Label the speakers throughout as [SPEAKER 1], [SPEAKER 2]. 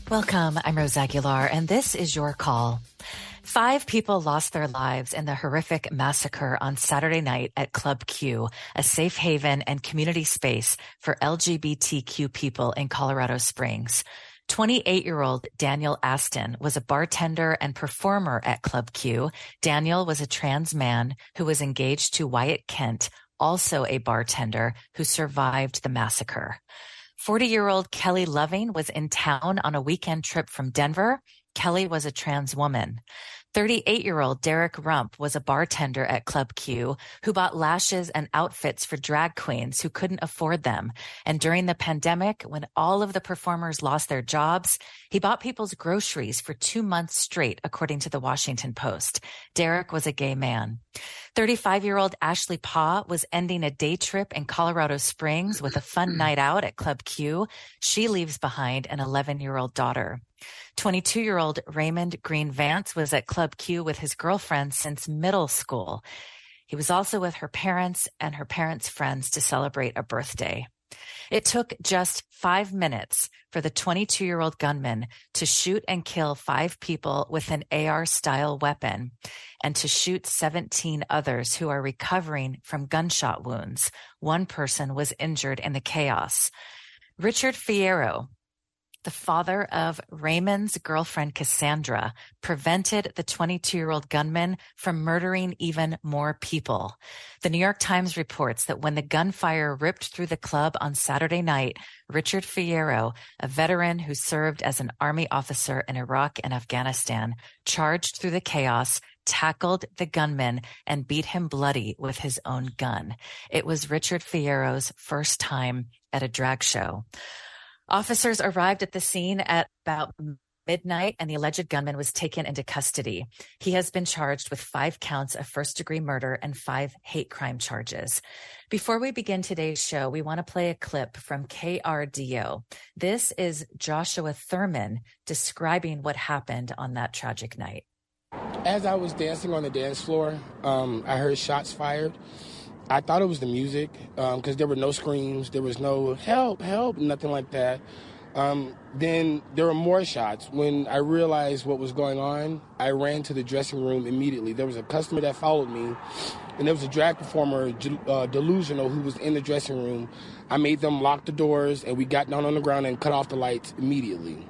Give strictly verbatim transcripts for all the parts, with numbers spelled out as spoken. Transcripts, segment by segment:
[SPEAKER 1] Welcome. I'm Rose Aguilar, and this is your call. Five people lost their lives in the horrific massacre on Saturday night at Club Q, a safe haven and community space for L G B T Q people in Colorado Springs. twenty-eight-year-old Daniel Aston was a bartender and performer at Club Q. Daniel was a trans man who was engaged to Wyatt Kent, also a bartender who survived the massacre. forty-year-old Kelly Loving was in town on a weekend trip from Denver. Kelly was a trans woman. thirty-eight-year-old Derek Rump was a bartender at Club Q who bought lashes and outfits for drag queens who couldn't afford them. And during the pandemic, when all of the performers lost their jobs, he bought people's groceries for two months straight, according to the Washington Post. Derek was a gay man. thirty-five-year-old Ashley Paw was ending a day trip in Colorado Springs with a fun night out at Club Q. She leaves behind an eleven-year-old daughter. twenty-two-year-old Raymond Green Vance was at Club Q with his girlfriend since middle school. He was also with her parents and her parents' friends to celebrate a birthday. It took just five minutes for the twenty-two-year-old gunman to shoot and kill five people with an A R-style weapon and to shoot seventeen others who are recovering from gunshot wounds. One person was injured in the chaos. Richard Fierro, the father of Raymond's girlfriend, Cassandra, prevented the twenty-two-year-old gunman from murdering even more people. The New York Times reports that when the gunfire ripped through the club on Saturday night, Richard Fierro, a veteran who served as an army officer in Iraq and Afghanistan, charged through the chaos, tackled the gunman, and beat him bloody with his own gun. It was Richard Fierro's first time at a drag show. Officers arrived at the scene at about midnight, and the alleged gunman was taken into custody. He has been charged with five counts of first-degree murder and five hate crime charges. Before we begin today's show, we want to play a clip from K R D O. This is Joshua Thurman describing what happened on that tragic night.
[SPEAKER 2] As I was dancing on the dance floor, um, I heard shots fired. I thought it was the music because um, there were no screams. There was no help, help, nothing like that. Um, then there were more shots. When I realized what was going on, I ran to the dressing room immediately. There was a customer that followed me, and there was a drag performer, uh, Delusional, who was in the dressing room. I made them lock the doors, and we got down on the ground and cut off the lights immediately.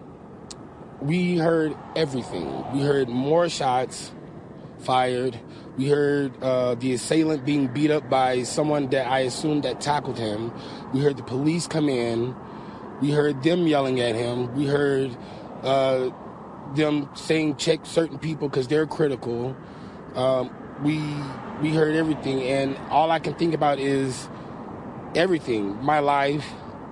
[SPEAKER 2] We heard everything. We heard more shots fired. We heard uh, the assailant being beat up by someone that I assumed that tackled him. We heard the police come in. We heard them yelling at him. We heard uh, them saying check certain people because they're critical. Um, we we heard everything, and all I can think about is everything. My life.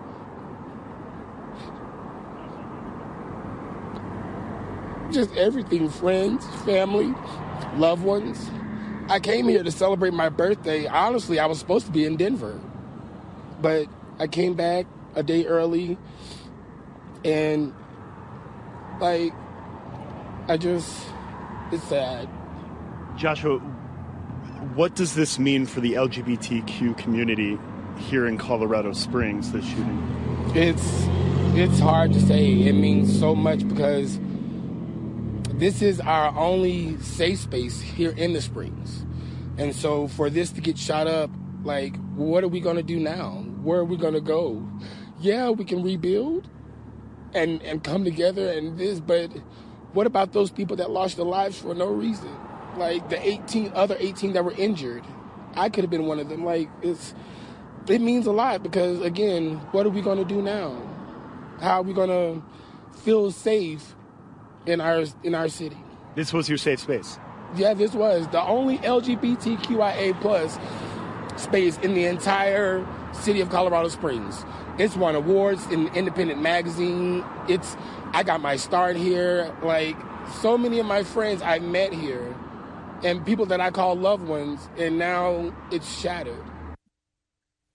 [SPEAKER 2] Just everything, friends, family, loved ones. I came here to celebrate my birthday. Honestly, I was supposed to be in Denver. But I came back a day early, and, like, I just, it's sad.
[SPEAKER 3] Joshua, what does this mean for the L G B T Q community here in Colorado Springs, this shooting?
[SPEAKER 2] It's, it's hard to say. It means so much because this is our only safe space here in the Springs. And so for this to get shot up, like, what are we going to do now? Where are we going to go? Yeah, we can rebuild and, and come together and this, but what about those people that lost their lives for no reason? Like the eighteen other eighteen that were injured. I could have been one of them. Like, it's it means a lot because, again, what are we going to do now? How are we going to feel safe in our in our city?
[SPEAKER 3] This was your safe space?
[SPEAKER 2] Yeah, this was the only L G B T Q I A plus space in the entire city of Colorado Springs. It's won awards in Independent Magazine. It's I got my start here. Like, so many of my friends I met here and people that I call loved ones, and now it's shattered.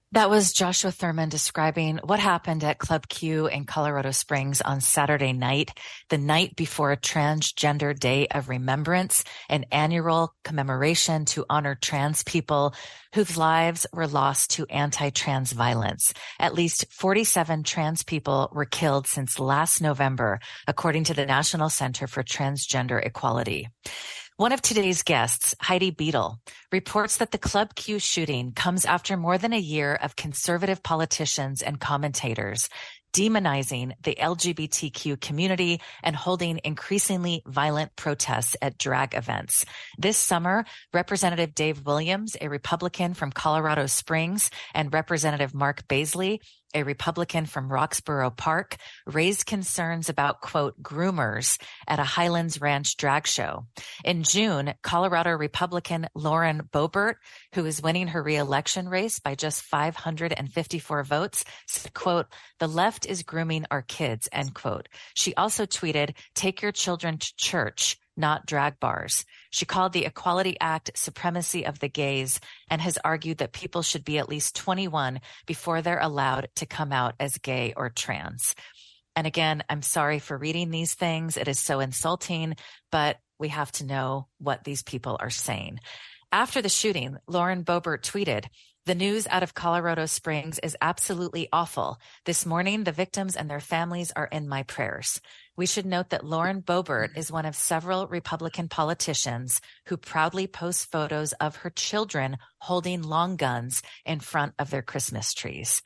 [SPEAKER 1] That was Joshua Thurman describing what happened at Club Q in Colorado Springs on Saturday night, the night before Transgender Day of Remembrance, an annual commemoration to honor trans people whose lives were lost to anti-trans violence. At least forty-seven trans people were killed since last November, according to the National Center for Transgender Equality. One of today's guests, Heidi Beadle, reports that the Club Q shooting comes after more than a year of conservative politicians and commentators demonizing the L G B T Q community and holding increasingly violent protests at drag events. This summer, Representative Dave Williams, a Republican from Colorado Springs, and Representative Mark Baisley, a Republican from Roxborough Park, raised concerns about, quote, groomers at a Highlands Ranch drag show. In June, Colorado Republican Lauren Boebert, who is winning her re-election race by just five hundred fifty-four votes, said, quote, the left is grooming our kids, end quote. She also tweeted, take your children to church, not drag bars. She called the Equality Act supremacy of the gays and has argued that people should be at least twenty-one before they're allowed to come out as gay or trans. And again, I'm sorry for reading these things. It is so insulting, but we have to know what these people are saying. After the shooting, Lauren Boebert tweeted, the news out of Colorado Springs is absolutely awful. This morning, the victims and their families are in my prayers. We should note that Lauren Boebert is one of several Republican politicians who proudly post photos of her children holding long guns in front of their Christmas trees.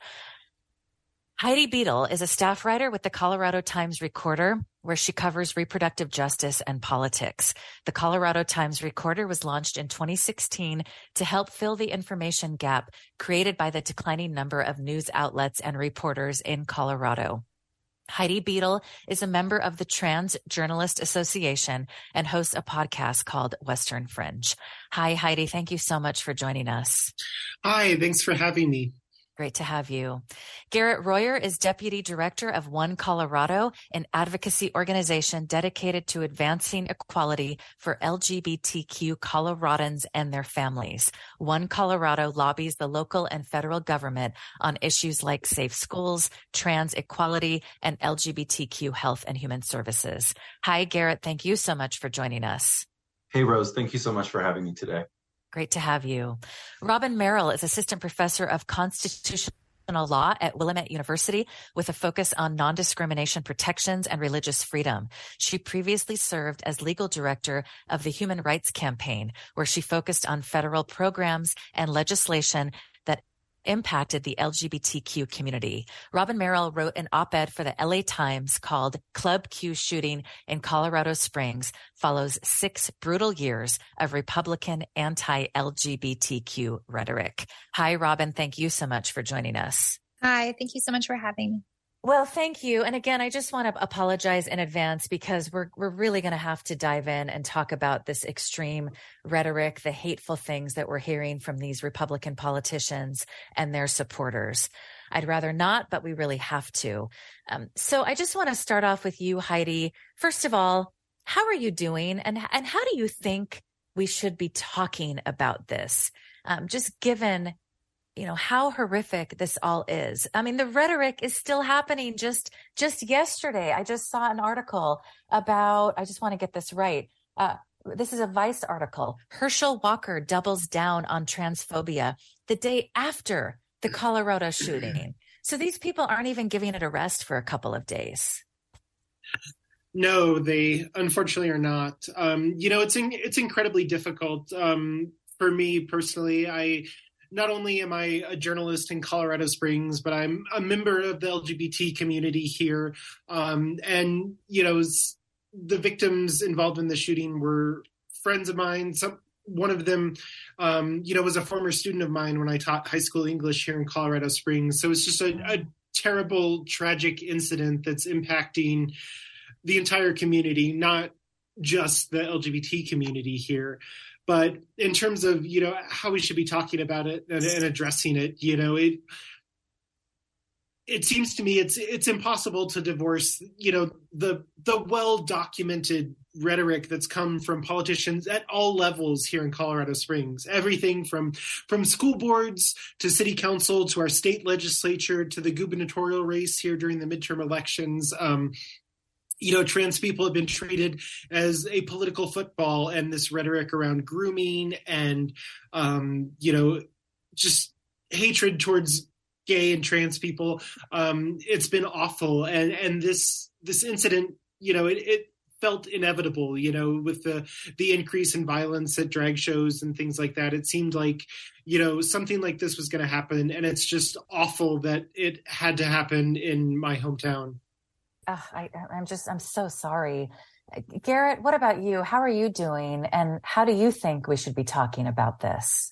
[SPEAKER 1] Heidi Beadle is a staff writer with the Colorado Times Recorder, where she covers reproductive justice and politics. The Colorado Times Recorder was launched in twenty sixteen to help fill the information gap created by the declining number of news outlets and reporters in Colorado. Heidi Beadle is a member of the Trans Journalist Association and hosts a podcast called Western Fringe. Hi, Heidi. Thank you so much for joining us.
[SPEAKER 4] Hi, thanks for having me.
[SPEAKER 1] Great to have you. Garrett Royer is Deputy Director of One Colorado, an advocacy organization dedicated to advancing equality for L G B T Q Coloradans and their families. One Colorado lobbies the local and federal government on issues like safe schools, trans equality, and L G B T Q health and human services. Hi, Garrett. Thank you so much for joining us.
[SPEAKER 5] Hey, Rose. Thank you so much for having me today.
[SPEAKER 1] Great to have you. Robin Merrill is Assistant Professor of Constitutional Law at Willamette University with a focus on non-discrimination protections and religious freedom. She previously served as legal director of the Human Rights Campaign, where she focused on federal programs and legislation that impacted the L G B T Q community. Robin Merrill wrote an op-ed for the L A Times called Club Q Shooting in Colorado Springs Follows Six Brutal Years of Republican Anti-L G B T Q Rhetoric. Hi, Robin. Thank you so much for joining us.
[SPEAKER 6] Hi. Thank you so much for having me.
[SPEAKER 1] Well, thank you. And again, I just want to apologize in advance because we're we're really going to have to dive in and talk about this extreme rhetoric, the hateful things that we're hearing from these Republican politicians and their supporters. I'd rather not, but we really have to. Um, so I just want to start off with you, Heidi. First of all, how are you doing? And, and how do you think we should be talking about this? Um, just given you know, how horrific this all is. I mean, the rhetoric is still happening. Just, just yesterday, I just saw an article about, I just want to get this right. Uh, this is a Vice article. Herschel Walker doubles down on transphobia the day after the Colorado shooting. So these people aren't even giving it a rest for a couple of days.
[SPEAKER 4] No, they unfortunately are not. Um, you know, it's in, it's incredibly difficult. Um, for me personally, I, Not only am I a journalist in Colorado Springs, but I'm a member of the L G B T community here. Um, and, you know, the victims involved in the shooting were friends of mine. Some, one of them, um, you know, was a former student of mine when I taught high school English here in Colorado Springs. So it's just a, a terrible, tragic incident that's impacting the entire community, not just the L G B T community here. But in terms of, you know, how we should be talking about it and, and addressing it, you know, it it seems to me it's it's impossible to divorce, you know, the the well-documented rhetoric that's come from politicians at all levels here in Colorado Springs. Everything from from school boards to city council to our state legislature to the gubernatorial race here during the midterm elections. Um, you know, trans people have been treated as a political football, and this rhetoric around grooming and, um, you know, just hatred towards gay and trans people. Um, it's been awful. And, and this, this incident, you know, it, it felt inevitable, you know, with the, the increase in violence at drag shows and things like that. It seemed like, you know, something like this was going to happen. And it's just awful that it had to happen in my hometown.
[SPEAKER 1] Uh, I, I'm just, I'm so sorry. Garrett, what about you? How are you doing? And how do you think we should be talking about this?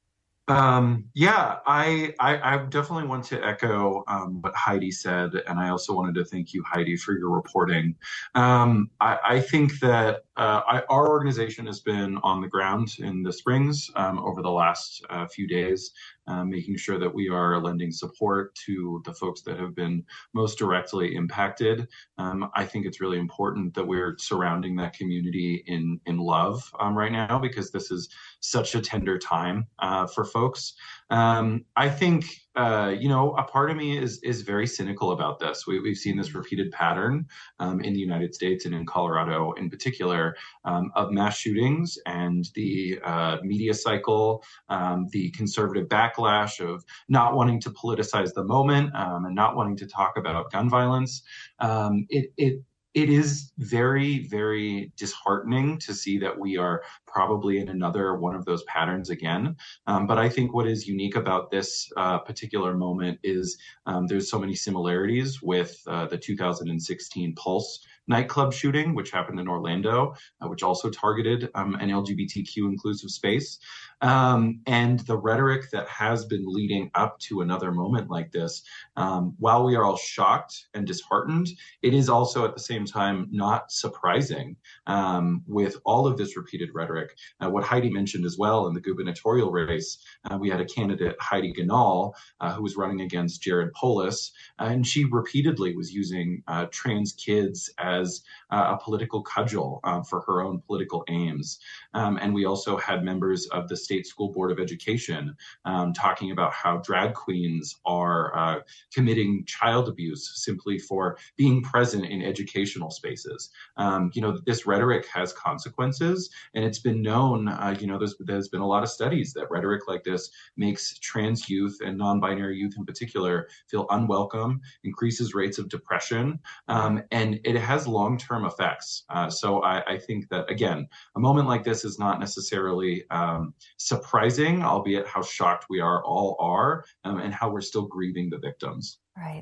[SPEAKER 5] Um, yeah, I, I, I definitely want to echo um, what Heidi said. And I also wanted to thank you, Heidi, for your reporting. Um, I, I think that uh, I, our organization has been on the ground in the Springs um, over the last uh, few days, uh, making sure that we are lending support to the folks that have been most directly impacted. Um, I think it's really important that we're surrounding that community in, in love um, right now, because this is such a tender time uh, for folks. Um, I think, uh, you know, a part of me is is very cynical about this. We, we've seen this repeated pattern um, in the United States and in Colorado in particular um, of mass shootings and the uh, media cycle, um, the conservative backlash of not wanting to politicize the moment um, and not wanting to talk about gun violence. Um, it, it It is very, very disheartening to see that we are probably in another one of those patterns again. Um, but I think what is unique about this uh, particular moment is um, there's so many similarities with uh, the two thousand sixteen Pulse nightclub shooting, which happened in Orlando, uh, which also targeted um, an L G B T Q inclusive space. Um, and the rhetoric that has been leading up to another moment like this, um, while we are all shocked and disheartened, it is also at the same time not surprising um, with all of this repeated rhetoric. Uh, what Heidi mentioned as well in the gubernatorial race, uh, we had a candidate, Heidi Ganahl, uh, who was running against Jared Polis, uh, and she repeatedly was using uh, trans kids as uh, a political cudgel uh, for her own political aims. Um, and we also had members of the State School Board of Education um, talking about how drag queens are uh, committing child abuse simply for being present in educational spaces. Um, you know, this rhetoric has consequences, and it's been known, uh, you know, there's, there's been a lot of studies that rhetoric like this makes trans youth and non-binary youth in particular feel unwelcome, increases rates of depression, um, and it has long-term effects. Uh, so I, I think that, again, a moment like this is not necessarily um, surprising, albeit how shocked we are all are, um, and how we're still grieving the victims.
[SPEAKER 1] Right.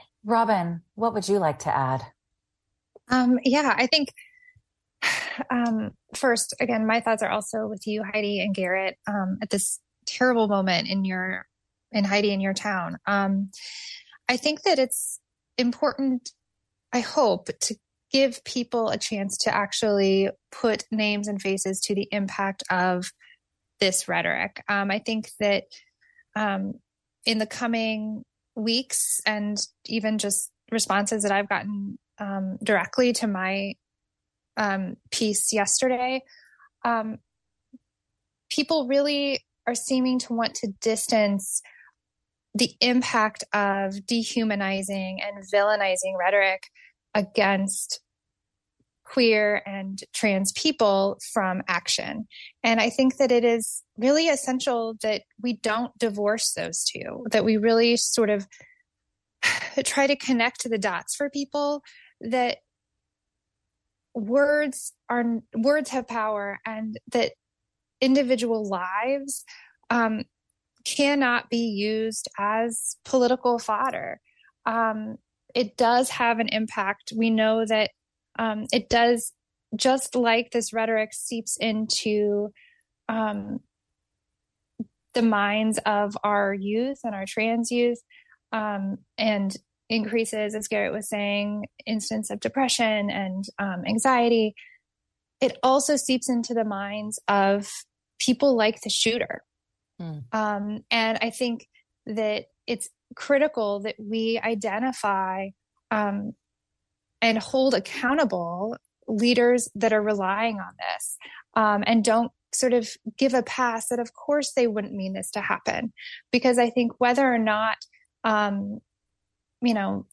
[SPEAKER 1] Robin, what would you like to add?
[SPEAKER 6] Um, yeah, I think um, first, again, my thoughts are also with you, Heidi and Garrett, um, at this terrible moment in your, in Heidi, in your town. Um, I think that it's important, I hope, to give people a chance to actually put names and faces to the impact of this rhetoric. Um, I think that um, in the coming weeks and even just responses that I've gotten um, directly to my um, piece yesterday, um, people really are seeming to want to distance the impact of dehumanizing and villainizing rhetoric against queer and trans people from action. And I think that it is really essential that we don't divorce those two, that we really sort of try to connect the dots for people, that words are, words have power, and that individual lives um, cannot be used as political fodder. Um, it does have an impact. We know that um, it does, just like this rhetoric seeps into um, the minds of our youth and our trans youth, um, and increases, as Garrett was saying, instance of depression and um, anxiety. It also seeps into the minds of people like the shooter. Mm. Um, and I think that it's critical that we identify um, and hold accountable leaders that are relying on this, um, and don't sort of give a pass that of course they wouldn't mean this to happen. Because I think whether or not, um, you know,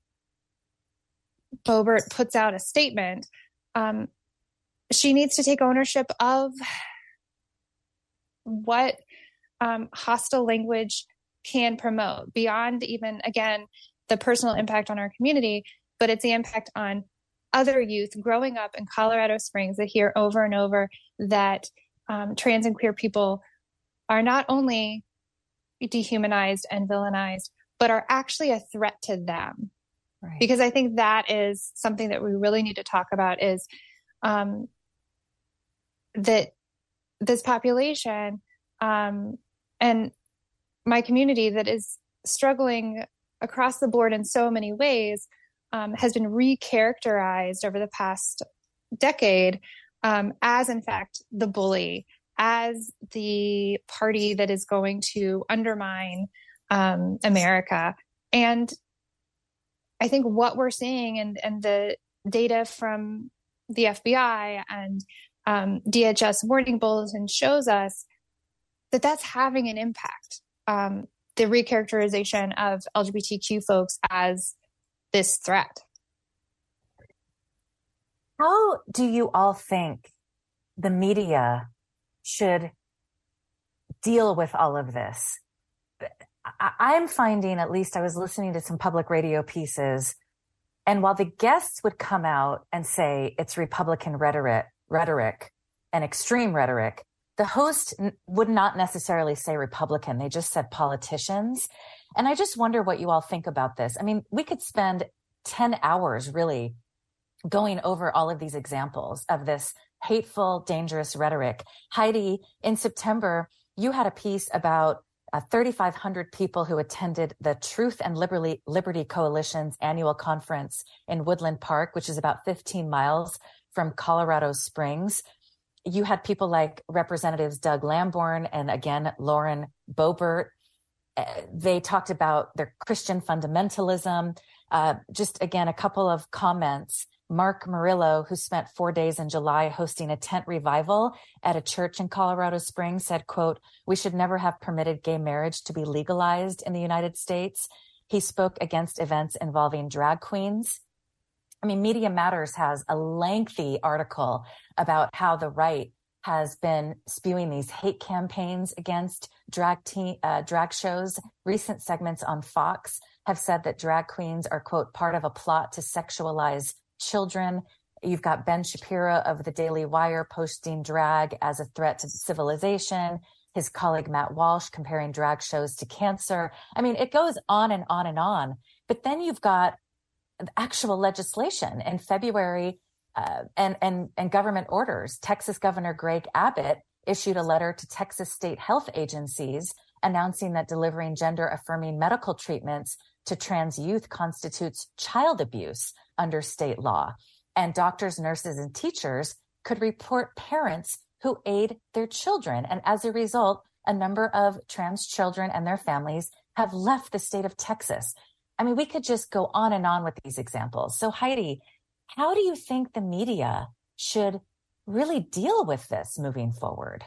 [SPEAKER 6] Boebert puts out a statement, um, she needs to take ownership of what um, hostile language can promote beyond even, again, the personal impact on our community, but it's the impact on other youth growing up in Colorado Springs that hear over and over that um, trans and queer people are not only dehumanized and villainized, but are actually a threat to them. Right. Because I think that is something that we really need to talk about, is um, that this population um, and my community that is struggling across the board in so many ways um, has been recharacterized over the past decade um, as, in fact, the bully, as the party that is going to undermine um, America. And I think what we're seeing and, and the data from the F B I and um, D H S warning bulletin shows us that that's having an impact. Um, the recharacterization of L G B T Q folks as this threat.
[SPEAKER 1] How do you all think the media should deal with all of this? I'm finding, at least I was listening to some public radio pieces, and while the guests would come out and say it's Republican rhetoric, rhetoric and extreme rhetoric, the host n- would not necessarily say Republican. They just said politicians. And I just wonder what you all think about this. I mean, we could spend ten hours really going over all of these examples of this hateful, dangerous rhetoric. Heidi, in September, you had a piece about Uh, thirty-five hundred people who attended the Truth and Liberty, Liberty Coalition's annual conference in Woodland Park, which is about fifteen miles from Colorado Springs. You had people like Representatives Doug Lamborn and, again, Lauren Boebert. Uh, they talked about their Christian fundamentalism. Uh, just, again, a couple of comments. Mark Murillo, who spent four days in July hosting a tent revival at a church in Colorado Springs, said, quote, "We should never have permitted gay marriage to be legalized in the United States." He spoke against events involving drag queens. I mean, Media Matters has a lengthy article about how the right has been spewing these hate campaigns against drag teen, uh, drag shows. Recent segments on Fox have said that drag queens are, quote, part of a plot to sexualize children. You've got Ben Shapiro of the Daily Wire posting drag as a threat to civilization. His colleague Matt Walsh comparing drag shows to cancer. I mean, it goes on and on and on. But then you've got actual legislation in February uh, and, and, and government orders. Texas Governor Greg Abbott issued a letter to Texas state health agencies announcing that delivering gender-affirming medical treatments to trans youth constitutes child abuse under state law. And doctors, nurses, and teachers could report parents who aid their children. And as a result, a number of trans children and their families have left the state of Texas. I mean, we could just go on and on with these examples. So Heidi, how do you think the media should really deal with this moving forward?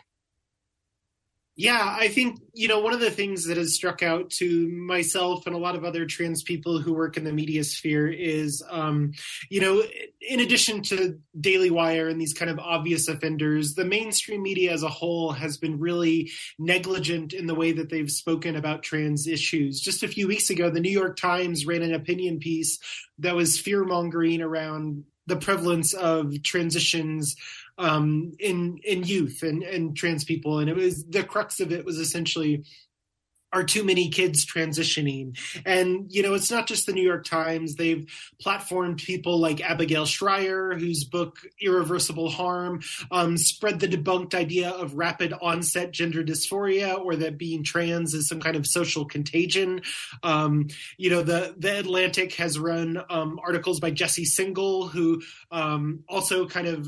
[SPEAKER 4] Yeah, I think, you know, one of the things that has struck out to myself and a lot of other trans people who work in the media sphere is, um, you know, in addition to Daily Wire and these kind of obvious offenders, the mainstream media as a whole has been really negligent in the way that they've spoken about trans issues. Just a few weeks ago, the New York Times ran an opinion piece that was fear-mongering around the prevalence of transitions um, in in youth and, and trans people. And it was, the crux of it was essentially, are too many kids transitioning? And, you know, it's not just the New York Times. They've platformed people like Abigail Shrier, whose book Irreversible Harm um, spread the debunked idea of rapid onset gender dysphoria, or that being trans is some kind of social contagion. Um, you know, the, the Atlantic has run um, articles by Jesse Singal, who um, also kind of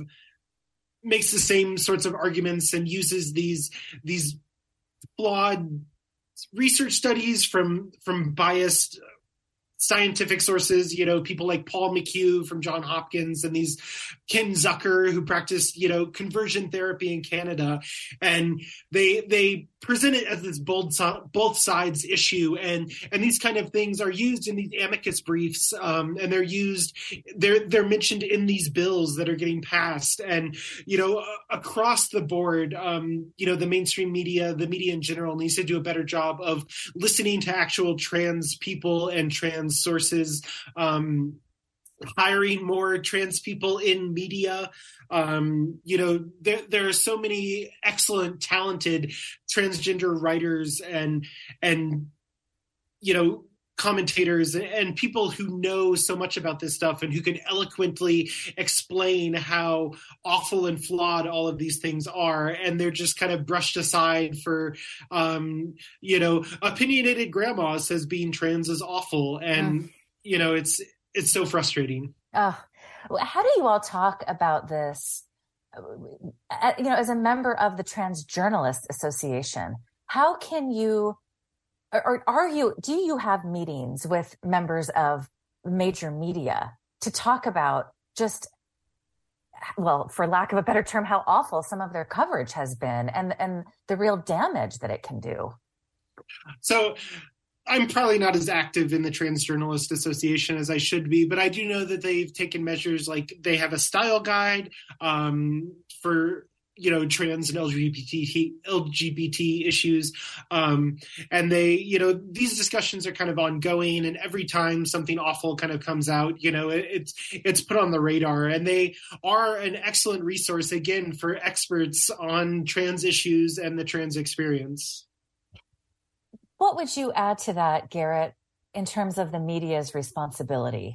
[SPEAKER 4] makes the same sorts of arguments and uses these, these flawed research studies from from biased scientific sources, you know, people like Paul McHugh from Johns Hopkins and these Ken Zucker who practiced, you know, conversion therapy in Canada. And they they present it as this both, both sides issue. And and these kind of things are used in these amicus briefs. Um, and they're used, they're they're mentioned in these bills that are getting passed. And, you know, across the board, um, you know, the mainstream media, the media in general needs to do a better job of listening to actual trans people and trans sources, um, hiring more trans people in media. Um, you know, there, there are so many excellent, talented transgender writers and, and, you know, commentators and people who know so much about this stuff and who can eloquently explain how awful and flawed all of these things are. And they're just kind of brushed aside for, um, you know, opinionated grandma says being trans is awful. And, mm. you know, it's, it's so frustrating.
[SPEAKER 1] Oh, how do you all talk about this? You know, as a member of the Trans Journalists Association, how can you, or are you, do you have meetings with members of major media to talk about just, well, for lack of a better term, how awful some of their coverage has been and, and the real damage that it can do?
[SPEAKER 4] So I'm probably not as active in the Trans Journalist Association as I should be, but I do know that they've taken measures like they have a style guide um, for, you know, trans and L G B T L G B T issues. Um, and they, you know, these discussions are kind of ongoing, and every time something awful kind of comes out, you know, it, it's, it's put on the radar, and they are an excellent resource again for experts on trans issues and the trans experience.
[SPEAKER 1] What would you add to that, Garrett, in terms of the media's responsibility?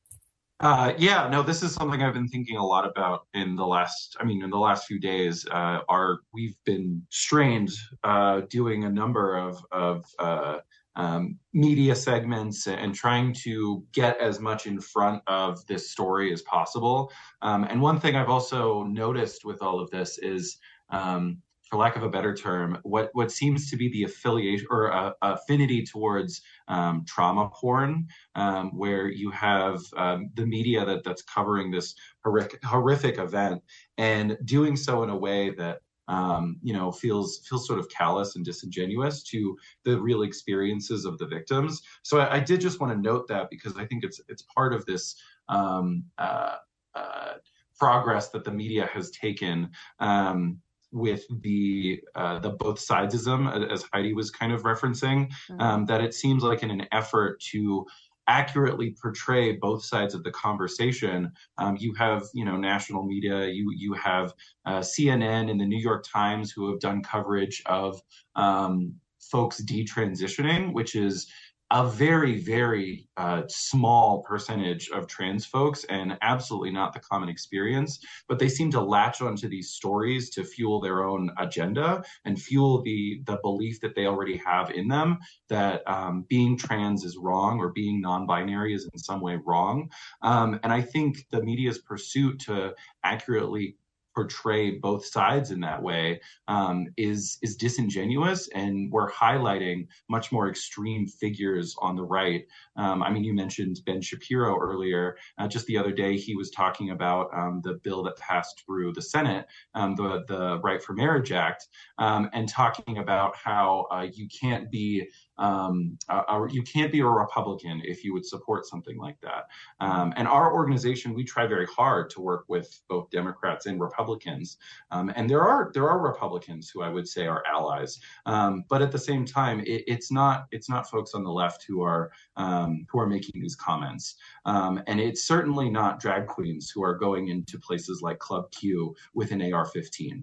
[SPEAKER 5] Uh, yeah, no, this is something I've been thinking a lot about in the last, I mean, in the last few days. Uh, our, we've been strained uh, doing a number of, of uh, um, media segments and trying to get as much in front of this story as possible. Um, and one thing I've also noticed with all of this is, um, for lack of a better term, what, what seems to be the affiliation or uh, affinity towards um, trauma porn, um, where you have um, the media that, that's covering this horrific, horrific event and doing so in a way that um, you know feels feels sort of callous and disingenuous to the real experiences of the victims. So I, I did just want to note that because I think it's it's part of this um, uh, uh, progress that the media has taken. Um, with the uh, the both sidesism, as Heidi was kind of referencing, mm-hmm. um, that it seems like in an effort to accurately portray both sides of the conversation, um, you have, you know, national media, you you have uh, C N N and the New York Times who have done coverage of um, folks detransitioning, which is a very, very uh, small percentage of trans folks and absolutely not the common experience. But they seem to latch onto these stories to fuel their own agenda and fuel the, the belief that they already have in them that um, being trans is wrong or being non-binary is in some way wrong. Um, and I think the media's pursuit to accurately portray both sides in that way um, is is disingenuous, and we're highlighting much more extreme figures on the right. Um, I mean, you mentioned Ben Shapiro earlier. Uh, just the other day, he was talking about um, the bill that passed through the Senate, um, the the Right for Marriage Act, um, and talking about how uh, you can't be Um, uh, you can't be a Republican if you would support something like that. Um, and our organization, we try very hard to work with both Democrats and Republicans. Um, and there are there are Republicans who I would say are allies. Um, but at the same time, it, it's not it's not folks on the left who are um, who are making these comments. Um, and it's certainly not drag queens who are going into places like Club Q with an A R fifteen.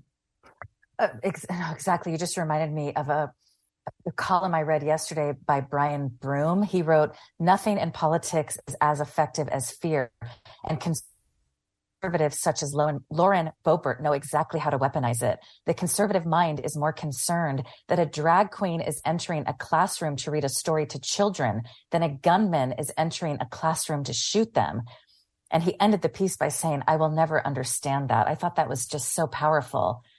[SPEAKER 1] Uh, ex- exactly. You just reminded me of a A column I read yesterday by Brian Broom. He wrote, "Nothing in politics is as effective as fear, and conservatives such as Lauren Boebert know exactly how to weaponize it. The conservative mind is more concerned that a drag queen is entering a classroom to read a story to children than a gunman is entering a classroom to shoot them." And he ended the piece by saying, "I will never understand that." I thought that was just so powerful.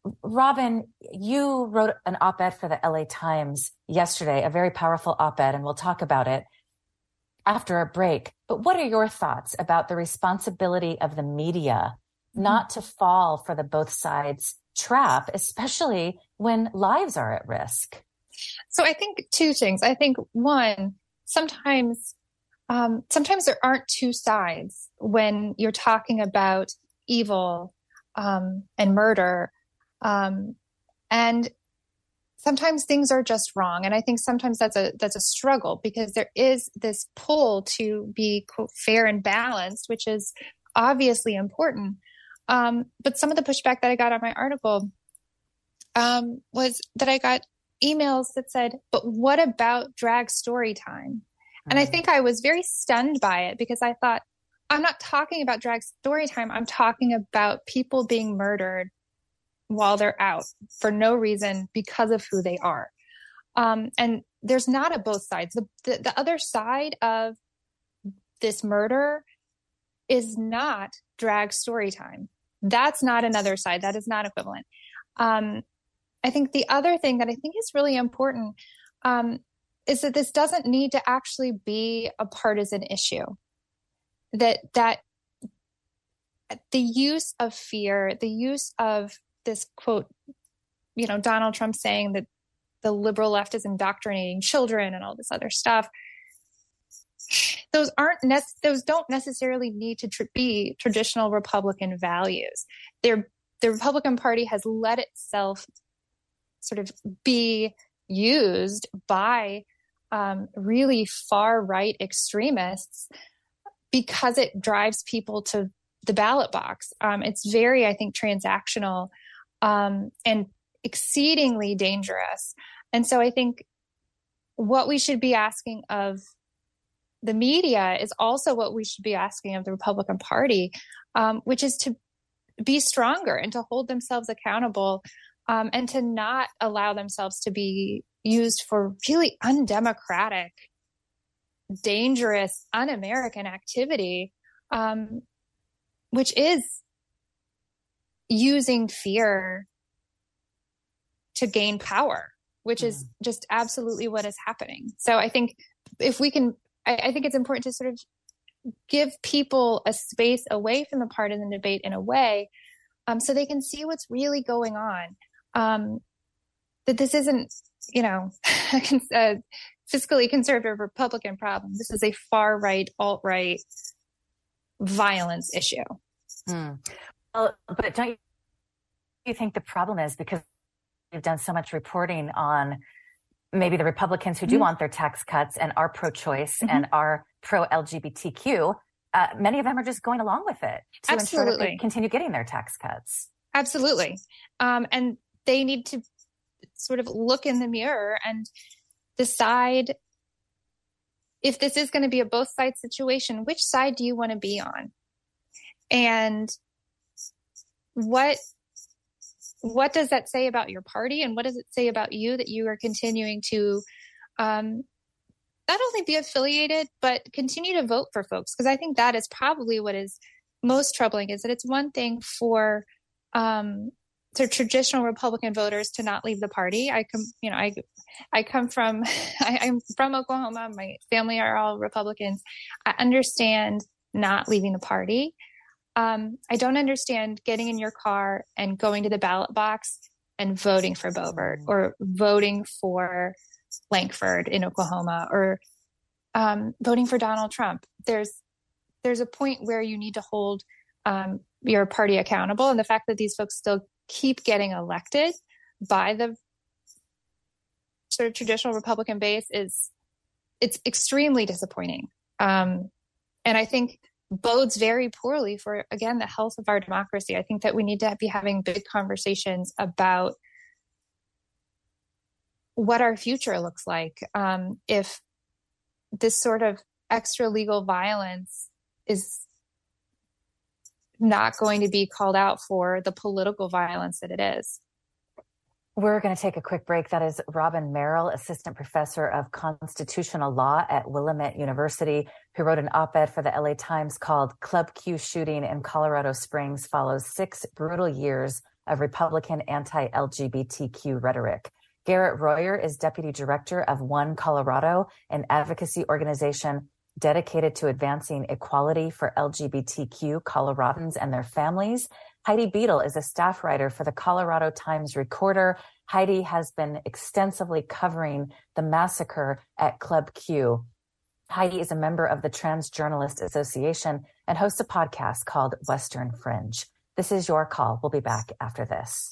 [SPEAKER 1] Robin, you wrote an op-ed for the L A Times yesterday, a very powerful op-ed, and we'll talk about it after a break. But what are your thoughts about the responsibility of the media not to fall for the both sides trap, especially when lives are at risk?
[SPEAKER 6] So I think two things. I think one, sometimes, um, sometimes there aren't two sides when you're talking about evil um, and murder. Um, and sometimes things are just wrong. And I think sometimes that's a, that's a struggle because there is this pull to be quote, fair and balanced, which is obviously important. Um, but some of the pushback that I got on my article, um, was that I got emails that said, but what about drag story time? Mm-hmm. And I think I was very stunned by it because I thought, I'm not talking about drag story time. I'm talking about people being murdered while they're out for no reason because of who they are. Um, and there's not a both sides. The, the, the other side of this murder is not drag story time. That's not another side. That is not equivalent. Um, I think the other thing that I think is really important um, is that this doesn't need to actually be a partisan issue. That that the use of fear, the use of this quote, you know, Donald Trump saying that the liberal left is indoctrinating children and all this other stuff. Those aren't nec- those don't necessarily need to tr- be traditional Republican values. They're, the Republican Party has let itself sort of be used by um, really far right extremists because it drives people to the ballot box. Um, it's very, I think, transactional um, and exceedingly dangerous. And so I think what we should be asking of the media is also what we should be asking of the Republican Party, um, which is to be stronger and to hold themselves accountable um, and to not allow themselves to be used for really undemocratic, dangerous, un-American activity, um, which is using fear to gain power, which is just absolutely what is happening. So I think if we can, I, I think it's important to sort of give people a space away from the partisan debate in a way um, so they can see what's really going on. Um, that this isn't, you know, a fiscally conservative Republican problem. This is a far right, alt-right violence issue.
[SPEAKER 1] Mm. Well, but don't you think the problem is because you've done so much reporting on maybe the Republicans who do mm-hmm. want their tax cuts and are pro-choice mm-hmm. and are pro-L G B T Q, uh, many of them are just going along with it to
[SPEAKER 6] Absolutely.
[SPEAKER 1] ensure that they continue getting their tax cuts.
[SPEAKER 6] Absolutely. Um, and they need to sort of look in the mirror and decide if this is going to be a both sides situation, which side do you want to be on? And what what does that say about your party? And what does it say about you that you are continuing to um, not only be affiliated, but continue to vote for folks? Because I think that is probably what is most troubling, is that it's one thing for um, for traditional Republican voters to not leave the party. I come, you know, I I come from I, I'm from Oklahoma. My family are all Republicans. I understand not leaving the party. Um, I don't understand getting in your car and going to the ballot box and voting for Boebert or voting for Lankford in Oklahoma or um, voting for Donald Trump. There's there's a point where you need to hold um, your party accountable. And the fact that these folks still keep getting elected by the sort of traditional Republican base is it's extremely disappointing. Um, and I think bodes very poorly for, again, the health of our democracy. I think that we need to be having big conversations about what our future looks like um, if this sort of extra legal violence is not going to be called out for the political violence that it is.
[SPEAKER 1] We're going to take a quick break. That is Robin Merrill, Assistant Professor of Constitutional Law at Willamette University, who wrote an op-ed for the L A Times called Club Q Shooting in Colorado Springs Follows Six Brutal Years of Republican anti-L G B T Q rhetoric. Garrett Royer is deputy director of One Colorado, an advocacy organization dedicated to advancing equality for L G B T Q Coloradans and their families. Heidi Beadle is a staff writer for the Colorado Times Recorder. Heidi has been extensively covering the massacre at Club Q. Heidi is a member of the Trans Journalist Association and hosts a podcast called Western Fringe. This is Your Call. We'll be back after this.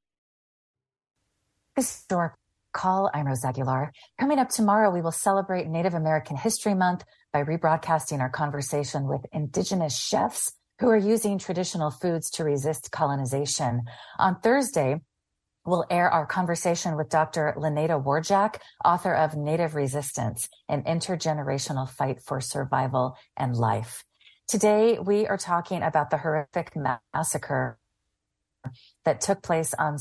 [SPEAKER 1] This is Your Call. I'm Rose Aguilar. Coming up tomorrow, we will celebrate Native American History Month by rebroadcasting our conversation with Indigenous chefs who are using traditional foods to resist colonization. On Thursday, we'll air our conversation with Doctor Leneda Warjack, author of Native Resistance, an intergenerational fight for survival and life. Today, we are talking about the horrific massacre that took place on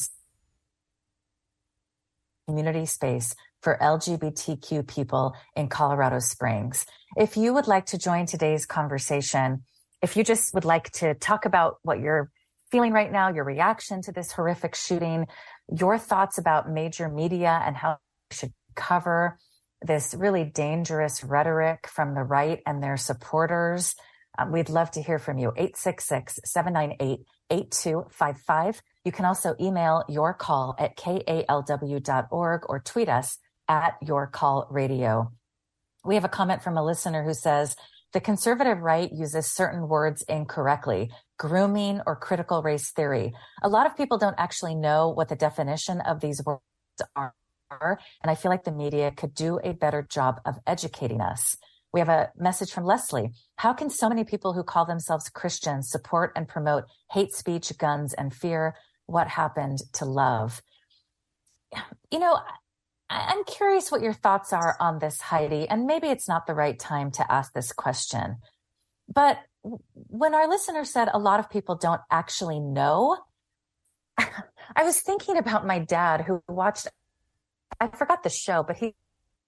[SPEAKER 1] community space for L G B T Q people in Colorado Springs. If you would like to join today's conversation, if you just would like to talk about what you're feeling right now, your reaction to this horrific shooting, your thoughts about major media and how we should cover this really dangerous rhetoric from the right and their supporters, um, we'd love to hear from you. eight six six, seven nine eight, eight two five five. You can also email your call at K A L W dot org or tweet us at Your Call Radio. We have a comment from a listener who says, the conservative right uses certain words incorrectly, grooming or critical race theory. A lot of people don't actually know what the definition of these words are, and I feel like the media could do a better job of educating us. We have a message from Leslie. How can so many people who call themselves Christians support and promote hate speech, guns, and fear? What happened to love? You know, I'm curious what your thoughts are on this, Heidi, and maybe it's not the right time to ask this question. But when our listener said a lot of people don't actually know, I was thinking about my dad who watched, I forgot the show, but he,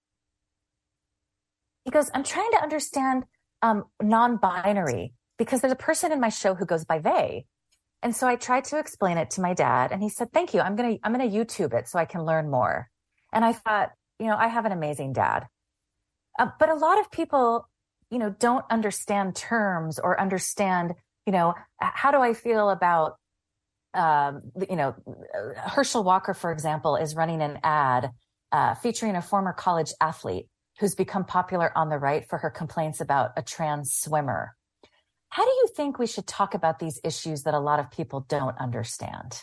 [SPEAKER 1] he goes, I'm trying to understand um, non-binary because there's a person in my show who goes by they. And so I tried to explain it to my dad and he said, thank you. I'm going to, I'm going to YouTube it so I can learn more. And I thought, you know, I have an amazing dad. Uh, but a lot of people, you know, don't understand terms or understand, you know, how do I feel about, um, you know, Herschel Walker, for example, is running an ad uh, featuring a former college athlete who's become popular on the right for her complaints about a trans swimmer. How do you think we should talk about these issues that a lot of people don't understand?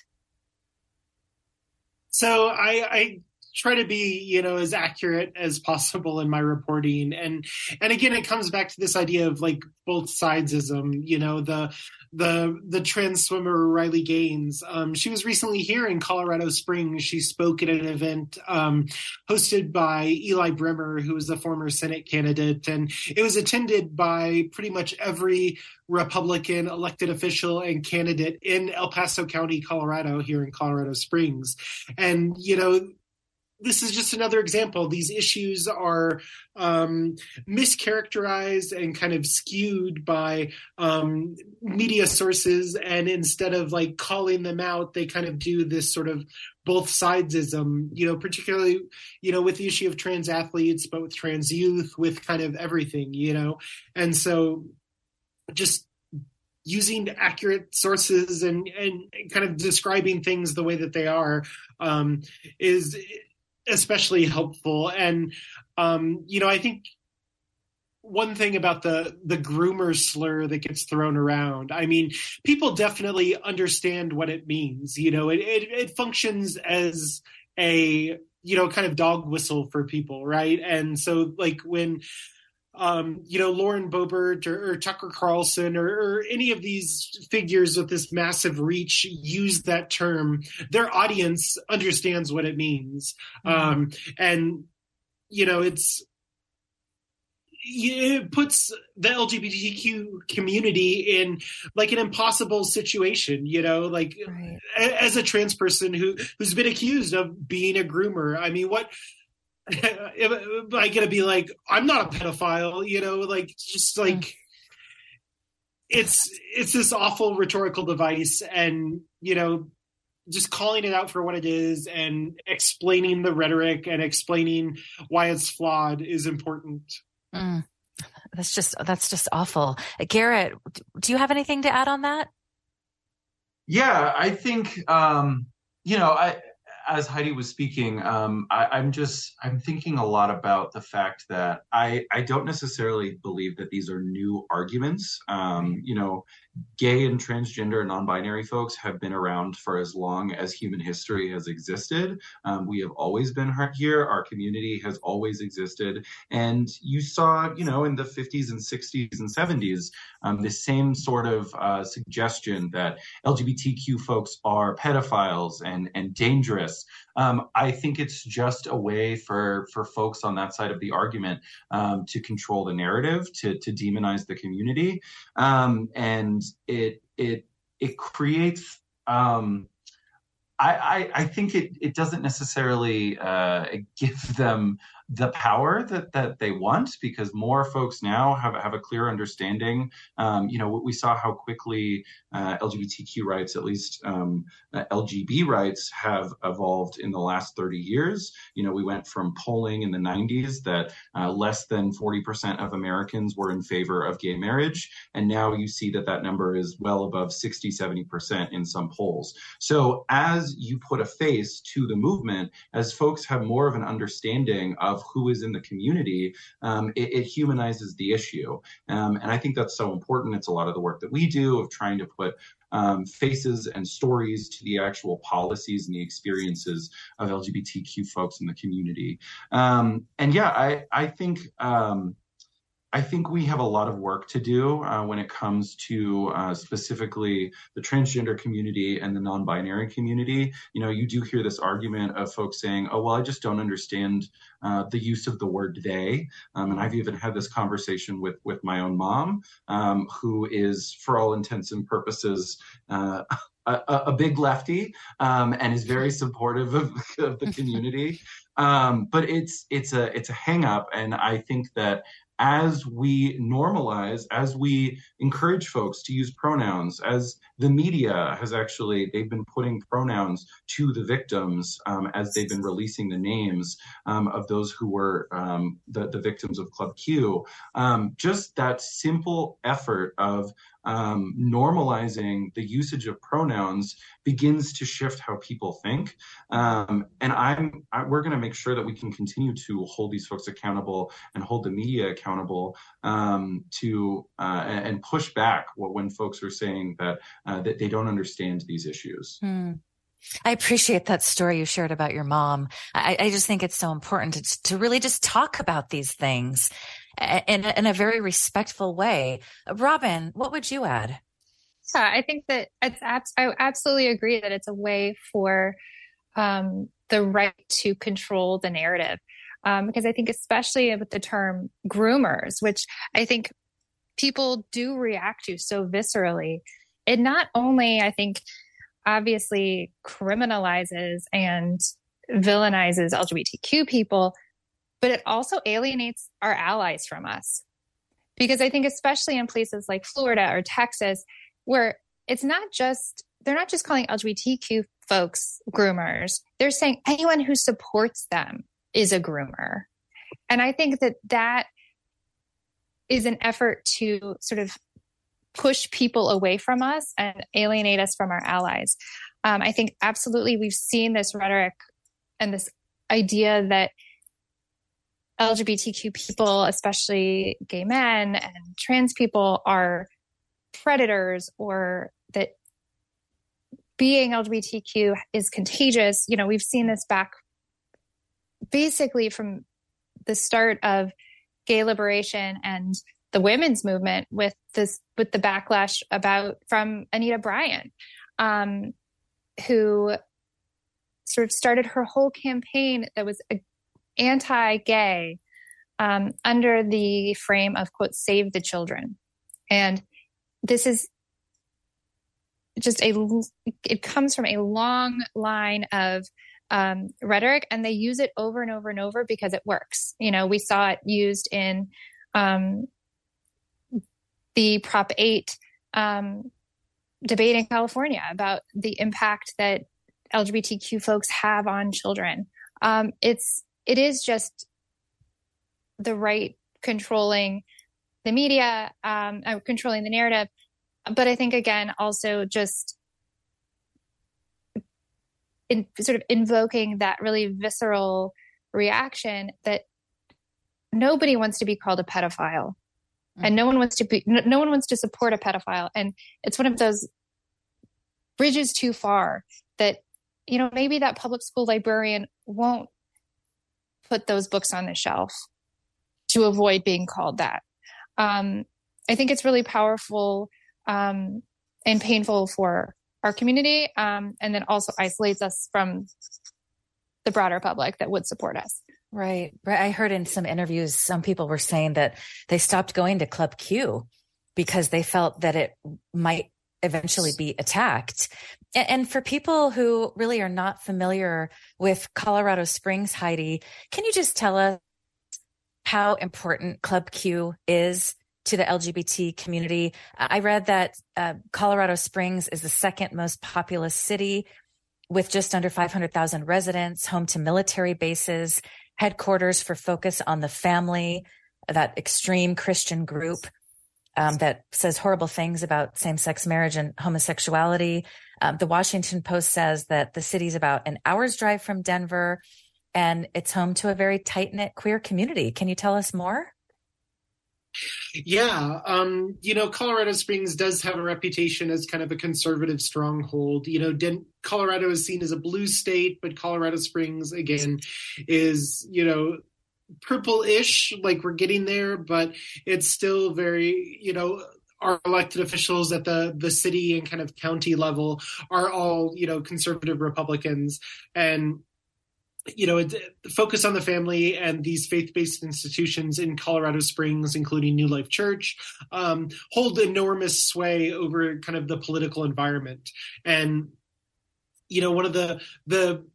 [SPEAKER 4] So I, I try to be, you know, as accurate as possible in my reporting. And, and again, it comes back to this idea of like both sidesism, you know, the, the, the trans swimmer Riley Gaines. Um, she was recently here in Colorado Springs. She spoke at an event, um, hosted by Eli Bremer, who was the former Senate candidate. And it was attended by pretty much every Republican elected official and candidate in El Paso County, Colorado, here in Colorado Springs. And, you know, this is just another example. These issues are um, mischaracterized and kind of skewed by um, media sources. And instead of like calling them out, they kind of do this sort of both sidesism, you know, particularly, you know, with the issue of trans athletes, but with trans youth, with kind of everything, you know. And so just using accurate sources and, and kind of describing things the way that they are um, is especially helpful. And, um, you know, I think one thing about the, the groomer slur that gets thrown around, I mean, people definitely understand what it means. You know, it, it, it functions as a, you know, kind of dog whistle for people, right? And so like when, um, you know, Lauren Boebert or, or Tucker Carlson or, or any of these figures with this massive reach use that term, their audience understands what it means. Mm-hmm. Um, and, you know, it's, it puts the L G B T Q community in like an impossible situation, you know, like right. As a trans person who, who's been accused of being a groomer. I mean, what, Am I gonna be like, I'm not a pedophile, you know, like just like it's it's this awful rhetorical device. And, you know, just calling it out for what it is and explaining the rhetoric and explaining why it's flawed is important.
[SPEAKER 1] Mm. That's just, that's just awful. Garrett, do you have anything to add on that?
[SPEAKER 5] Yeah, I think, um, you know, I, as Heidi was speaking, um, I, I'm just, I'm thinking a lot about the fact that I, I don't necessarily believe that these are new arguments. Um, you know, gay and transgender and non-binary folks have been around for as long as human history has existed. Um, we have always been here. Our community has always existed. And you saw, you know, in the fifties and sixties and seventies, um, the same sort of uh, suggestion that L G B T Q folks are pedophiles and, and dangerous. Um, I think it's just a way for, for folks on that side of the argument um, to control the narrative, to, to demonize the community. Um, and it it it creates um I, I I think it it doesn't necessarily uh give them the power that that they want, because more folks now have have a clear understanding. Um, you know, we saw how quickly uh, L G B T Q rights, at least um, uh, L G B rights, have evolved in the last thirty years. You know, we went from polling in the nineties that uh, less than forty percent of Americans were in favor of gay marriage, and now you see that that number is well above sixty, seventy percent in some polls. So as you put a face to the movement, as folks have more of an understanding of who is in the community, um, it, it humanizes the issue. Um, and I think that's so important. It's a lot of the work that we do of trying to put um, faces and stories to the actual policies and the experiences of L G B T Q folks in the community. Um, and yeah, I, I think um, I think we have a lot of work to do uh, when it comes to uh, specifically the transgender community and the non-binary community. You know, you do hear this argument of folks saying, oh, well, I just don't understand uh, the use of the word they. Um, and I've even had this conversation with, with my own mom, um, who is, for all intents and purposes, uh, a, a big lefty um, and is very supportive of, of the community. Um, but it's it's a it's a hang up. And I think that as we normalize, as we encourage folks to use pronouns, as the media has actually, they've been putting pronouns to the victims um, as they've been releasing the names um, of those who were um, the, the victims of Club Q. Um, just that simple effort of um, normalizing the usage of pronouns begins to shift how people think. Um, and I'm, I, we're going to make sure that we can continue to hold these folks accountable and hold the media accountable um, to uh, and push back when folks are saying that uh, that they don't understand these issues.
[SPEAKER 1] Hmm. I appreciate that story you shared about your mom. I, I just think it's so important to, to really just talk about these things in, in a very respectful way. Robin, what would you add?
[SPEAKER 6] Yeah, I think that it's abs- I absolutely agree that it's a way for um, the right to control the narrative. Um, because I think especially with the term groomers, which I think people do react to so viscerally, it not only, I think, obviously criminalizes and villainizes L G B T Q people, but it also alienates our allies from us. Because I think especially in places like Florida or Texas, where it's not just, they're not just calling L G B T Q folks groomers, they're saying anyone who supports them is a groomer. And I think that that is an effort to sort of push people away from us and alienate us from our allies. Um, I think absolutely we've seen this rhetoric and this idea that L G B T Q people, especially gay men and trans people, are predators, or that being L G B T Q is contagious. You know, we've seen this back basically from the start of gay liberation and the women's movement with this, with the backlash about from Anita Bryant, um, who sort of started her whole campaign that was anti-gay um, under the frame of, quote, save the children. And this is just a, it comes from a long line of um, rhetoric, and they use it over and over and over because it works. You know, we saw it used in um, the Prop eight um, debate in California about the impact that L G B T Q folks have on children. Um, it's, it is just the right controlling the media, um, uh, controlling the narrative. But I think, again, also just in sort of invoking that really visceral reaction that nobody wants to be called a pedophile, mm-hmm. and no one wants to be, no, no one wants to support a pedophile. And it's one of those bridges too far that, you know, maybe that public school librarian won't put those books on the shelf to avoid being called that. Um, I think it's really powerful um, and painful for our community, um, and then also isolates us from the broader public that would support us.
[SPEAKER 1] Right. Right. I heard in some interviews, some people were saying that they stopped going to Club Q because they felt that it might eventually be attacked. And, and for people who really are not familiar with Colorado Springs, Heidi, can you just tell us how important Club Q is to the L G B T community? I read that uh, Colorado Springs is the second most populous city with just under five hundred thousand residents, home to military bases, headquarters for Focus on the Family, that extreme Christian group um, that says horrible things about same-sex marriage and homosexuality. Um, the Washington Post says that the city's about an hour's drive from Denver, and it's home to a very tight-knit queer community. Can you tell us more?
[SPEAKER 4] Yeah, um, you know, Colorado Springs does have a reputation as kind of a conservative stronghold. You know, Den- Colorado is seen as a blue state, but Colorado Springs, again, is, you know, purple-ish, like we're getting there, but it's still very, you know, our elected officials at the, the city and kind of county level are all, you know, conservative Republicans. And you know, it, Focus on the Family and these faith-based institutions in Colorado Springs, including New Life Church, um, hold enormous sway over kind of the political environment. And, you know, one of the the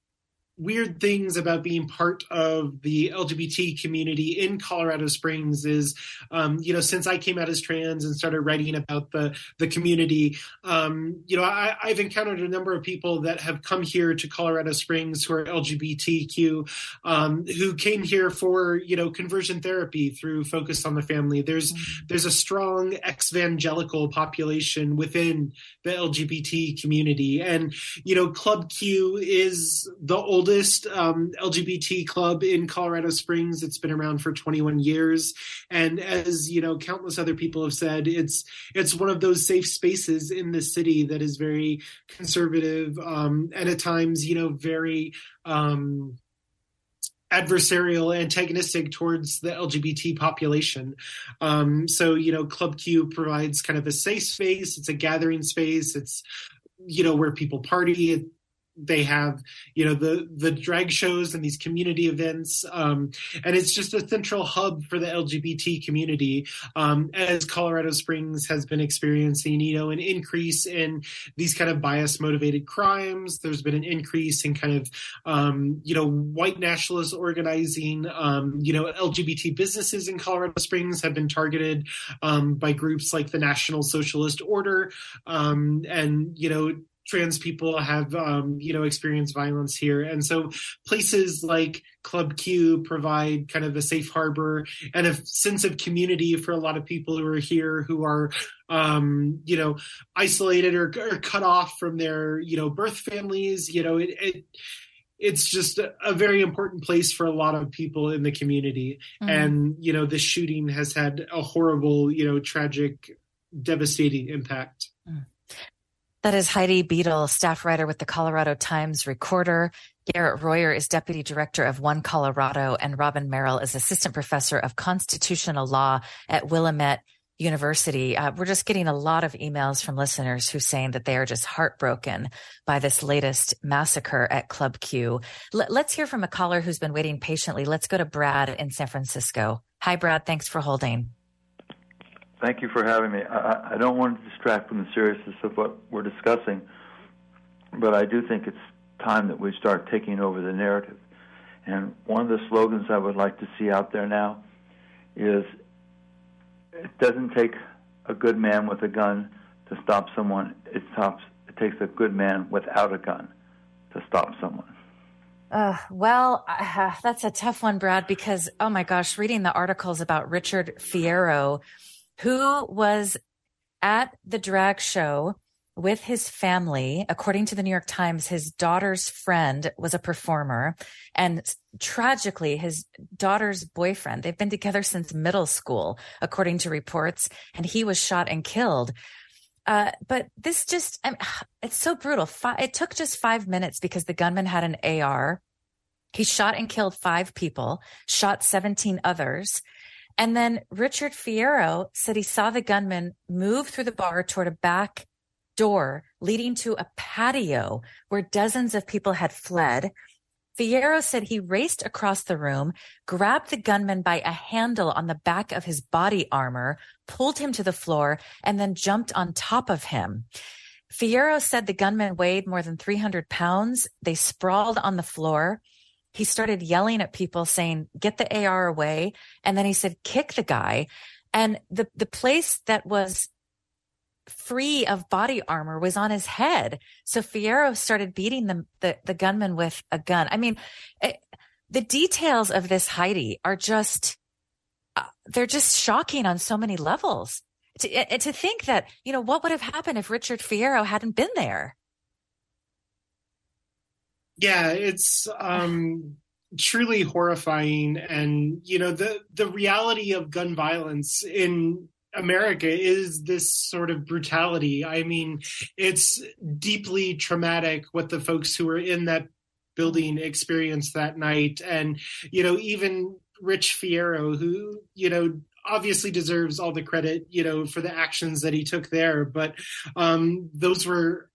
[SPEAKER 4] weird things about being part of the L G B T community in Colorado Springs is, um, you know, since I came out as trans and started writing about the, the community, um, you know, I, I've encountered a number of people that have come here to Colorado Springs who are L G B T Q, um, who came here for, you know, conversion therapy through Focus on the Family. There's, mm-hmm. there's a strong ex-evangelical population within the L G B T community. And, you know, Club Q is the oldest Um, L G B T club in Colorado Springs. It's been around for twenty-one years. And as, you know, countless other people have said, it's it's one of those safe spaces in the city that is very conservative, um, and at times, you know, very um, adversarial, antagonistic towards the L G B T population. Um, so, you know, Club Q provides kind of a safe space. It's a gathering space. It's, you know, where people party. It, They have, you know, the, the drag shows and these community events. Um, and it's just a central hub for the L G B T community, um, as Colorado Springs has been experiencing, you know, an increase in these kind of bias motivated crimes. There's been an increase in kind of, um, you know, white nationalist organizing. Um, you know, L G B T businesses in Colorado Springs have been targeted um, by groups like the National Socialist Order. Um, and, you know, trans people have, um, you know, experienced violence here. And so places like Club Q provide kind of a safe harbor and a sense of community for a lot of people who are here who are, um, you know, isolated or, or cut off from their, you know, birth families. You know, it, it it's just a, a very important place for a lot of people in the community. Mm-hmm. And, you know, this shooting has had a horrible, you know, tragic, devastating impact. Mm.
[SPEAKER 1] That is Heidi Beadle, staff writer with the Colorado Times Recorder. Garrett Royer is deputy director of One Colorado, and Robin Merrill is assistant professor of constitutional law at Willamette University. Uh, we're just getting a lot of emails from listeners who are saying that they are just heartbroken by this latest massacre at Club Q. L- let's hear from a caller who's been waiting patiently. Let's go to Brad in San Francisco. Hi, Brad. Thanks for holding.
[SPEAKER 7] Thank you for having me. I, I don't want to distract from the seriousness of what we're discussing, but I do think it's time that we start taking over the narrative. And one of the slogans I would like to see out there now is, it doesn't take a good man with a gun to stop someone. It stops. It takes a good man without a gun stop someone?
[SPEAKER 1] Uh, well, uh, that's a tough one, Brad, because, oh my gosh, reading the articles about Richard Fierro, who was at the drag show with his family. According to the New York Times, his daughter's friend was a performer, and tragically, his daughter's boyfriend, they've been together since middle school, according to reports, and he was shot and killed. Uh, but this just, I mean, it's so brutal. Fi- it took just five minutes because the gunman had an A R. He shot and killed five people, shot seventeen others. And then Richard Fierro said he saw the gunman move through the bar toward a back door leading to a patio where dozens of people had fled. Fierro said he raced across the room, grabbed the gunman by a handle on the back of his body armor, pulled him to the floor, and then jumped on top of him. Fierro said the gunman weighed more than three hundred pounds. They sprawled on the floor. He started yelling at people saying, get the A R away. And then he said, kick the guy. And the, the place that was free of body armor was on his head. So Fierro started beating the, the, the gunman with a gun. I mean, it, the details of this, Heidi, are just, uh, they're just shocking on so many levels. To, uh, to think that, you know, what would have happened if Richard Fierro hadn't been there?
[SPEAKER 4] Yeah, it's um, truly horrifying. And, you know, the, the reality of gun violence in America is this sort of brutality. I mean, it's deeply traumatic what the folks who were in that building experienced that night. And, you know, even Rich Fierro, who, you know, obviously deserves all the credit, you know, for the actions that he took there. But um, those were,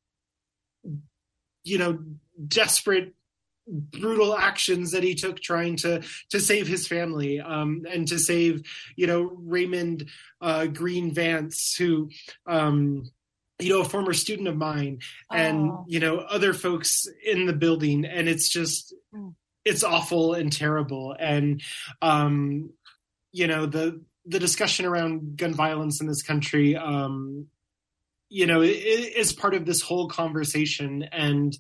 [SPEAKER 4] you know, desperate, brutal actions that he took trying to to save his family um, and to save, you know, Raymond uh, Green Vance, who, um, you know, a former student of mine, and,
[SPEAKER 1] oh.
[SPEAKER 4] you know, other folks in the building. And it's just, mm. it's awful and terrible. And, um, you know, the, the discussion around gun violence in this country, um, you know, it, it is part of this whole conversation. And,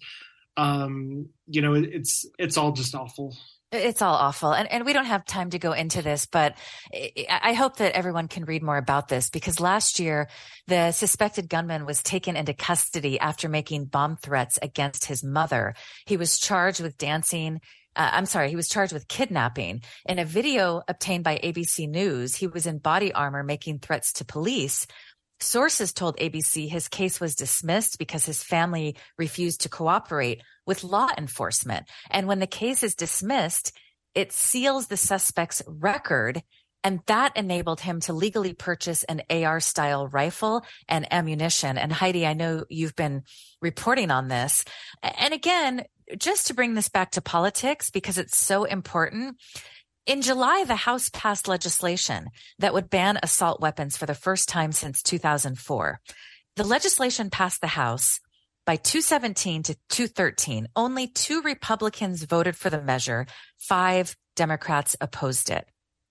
[SPEAKER 4] um, you know, it, it's, it's all just awful.
[SPEAKER 1] It's all awful. And, and we don't have time to go into this, but I hope that everyone can read more about this, because last year the suspected gunman was taken into custody after making bomb threats against his mother. He was charged with dancing. Uh, I'm sorry, he was charged with kidnapping. In a video obtained by A B C News, he was in body armor making threats to police. Sources told A B C his case was dismissed because his family refused to cooperate with law enforcement. And when the case is dismissed, it seals the suspect's record, and that enabled him to legally purchase an A R-style rifle and ammunition. And Heidi, I know you've been reporting on this. And again, just to bring this back to politics, because it's so important, in July, the House passed legislation that would ban assault weapons for the first time since two thousand four. The legislation passed the House by two seventeen to two thirteen. Only two Republicans voted for the measure. Five Democrats opposed it.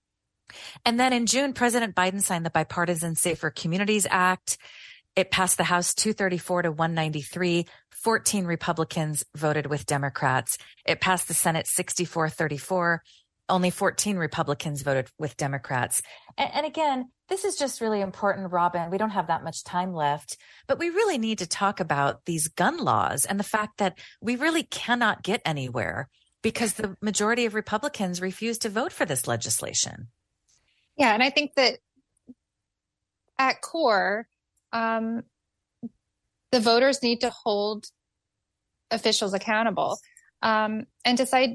[SPEAKER 1] And then in June, President Biden signed the Bipartisan Safer Communities Act. It passed the House two thirty-four to one ninety-three. fourteen Republicans voted with Democrats. It passed the Senate sixty-four thirty-four. Only fourteen Republicans voted with Democrats. And, and again, this is just really important, Robin. We don't have that much time left, but we really need to talk about these gun laws and the fact that we really cannot get anywhere because the majority of Republicans refuse to vote for this legislation.
[SPEAKER 6] Yeah, and I think that at core, um, the voters need to hold officials accountable um, and decide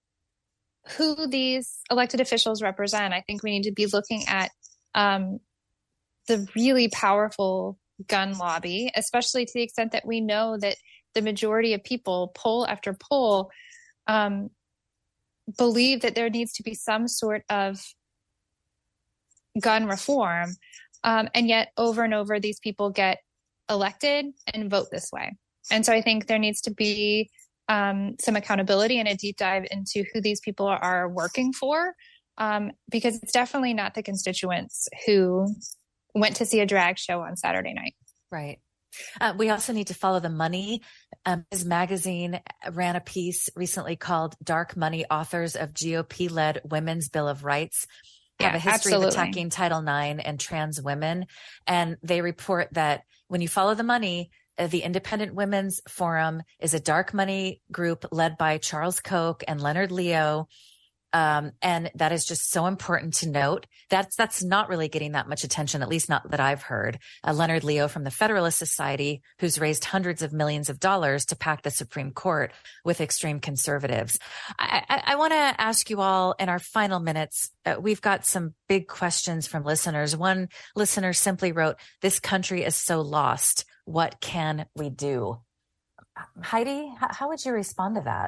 [SPEAKER 6] who these elected officials represent. I think we need to be looking at um, the really powerful gun lobby, especially to the extent that we know that the majority of people, poll after poll, um, believe that there needs to be some sort of gun reform. Um, and yet over and over, these people get elected and vote this way. And so I think there needs to be um, some accountability and a deep dive into who these people are working for, um, because it's definitely not the constituents who went to see a drag show on Saturday night.
[SPEAKER 1] Right. Uh, we also need to follow the money. Um, his magazine ran a piece recently called Dark Money, Authors of G O P-Led Women's Bill of Rights have
[SPEAKER 6] Yeah,
[SPEAKER 1] a history
[SPEAKER 6] absolutely.
[SPEAKER 1] of attacking Title nine and trans women. And they report that when you follow the money, uh, the Independent Women's Forum is a dark money group led by Charles Koch and Leonard Leo. Um, and that is just so important to note. That's that's not really getting that much attention, at least not that I've heard. Uh, Leonard Leo from the Federalist Society, who's raised hundreds of millions of dollars to pack the Supreme Court with extreme conservatives. I, I, I want to ask you all in our final minutes, uh, we've got some big questions from listeners. One listener simply wrote, "This country is so lost. What can we do?" Heidi, how, how would you respond to that?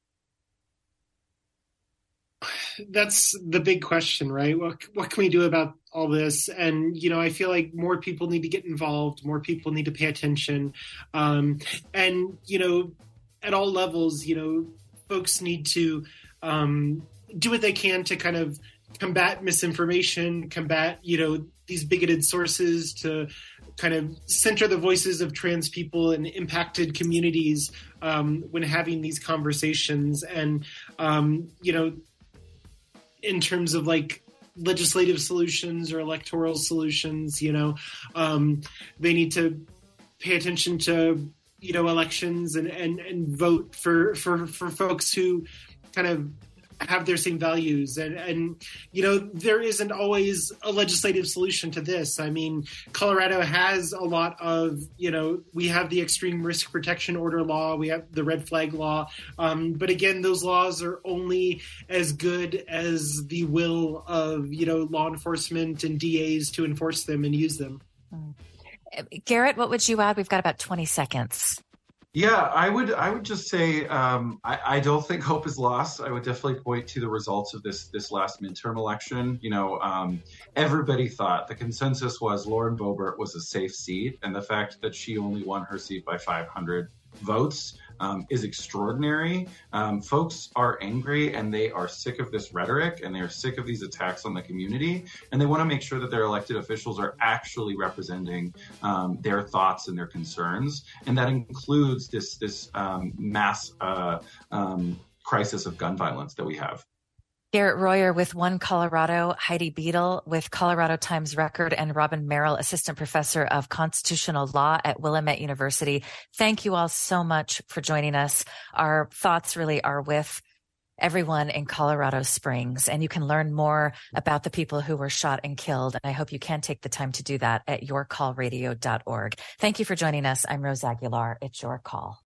[SPEAKER 4] That's the big question, right? What what can we do about all this? And, you know, I feel like more people need to get involved. More people need to pay attention. Um, and, you know, at all levels, you know, folks need to um, do what they can to kind of combat misinformation, combat, you know, these bigoted sources, to kind of center the voices of trans people and impacted communities um, when having these conversations. And, um, you know, in terms of like legislative solutions or electoral solutions, you know, um, they need to pay attention to, you know, elections and, and, and vote for, for, for folks who kind of have their same values. And, and, you know, there isn't always a legislative solution to this. I mean, Colorado has a lot of, you know, we have the extreme risk protection order law, we have the red flag law. Um, but again, those laws are only as good as the will of, you know, law enforcement and D As to enforce them and use them.
[SPEAKER 1] Garrett, what would you add? We've got about twenty seconds.
[SPEAKER 5] Yeah, I would I would just say um, I, I don't think hope is lost. I would definitely point to the results of this this last midterm election. You know, um, everybody thought the consensus was Lauren Boebert was a safe seat, and the fact that she only won her seat by five hundred votes um, is extraordinary. Um, folks are angry and they are sick of this rhetoric and they are sick of these attacks on the community, and they want to make sure that their elected officials are actually representing um, their thoughts and their concerns, and that includes this this um, mass uh, um, crisis of gun violence that we have.
[SPEAKER 1] Garrett Royer with One Colorado, Heidi Beadle with Colorado Times Record, and Robin Merrill, Assistant Professor of Constitutional Law at Willamette University. Thank you all so much for joining us. Our thoughts really are with everyone in Colorado Springs, and you can learn more about the people who were shot and killed. And I hope you can take the time to do that at your call radio dot org. Thank you for joining us. I'm Rose Aguilar. It's Your Call.